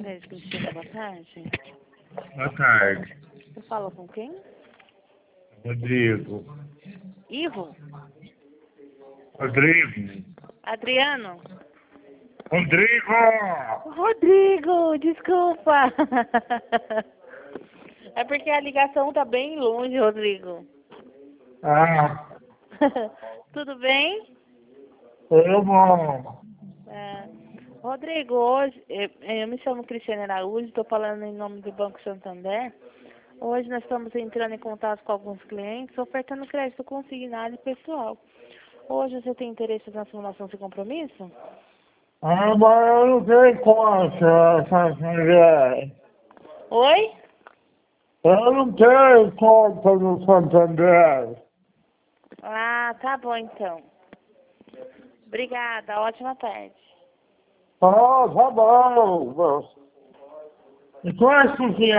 Crédito Cristina, boa tarde. Boa tarde. Você fala com quem? Rodrigo. Ivo? Rodrigo. Adriano? Rodrigo! Rodrigo, desculpa. É porque a ligação tá bem longe, Rodrigo. Ah, Tudo bem? eu bom. Rodrigo, hoje, eu me chamo Cristiane Araújo, estou falando em nome do Banco Santander. Hoje nós estamos entrando em contato com alguns clientes, ofertando crédito consignado e pessoal. Hoje você tem interesse na simulação sem compromisso? Ah, mas eu não tenho conta, essa mulher. Oi? Eu não tenho conta no Santander. Ah, tá bom então. Obrigada, ótima tarde. Ah, tá bom. E qual é a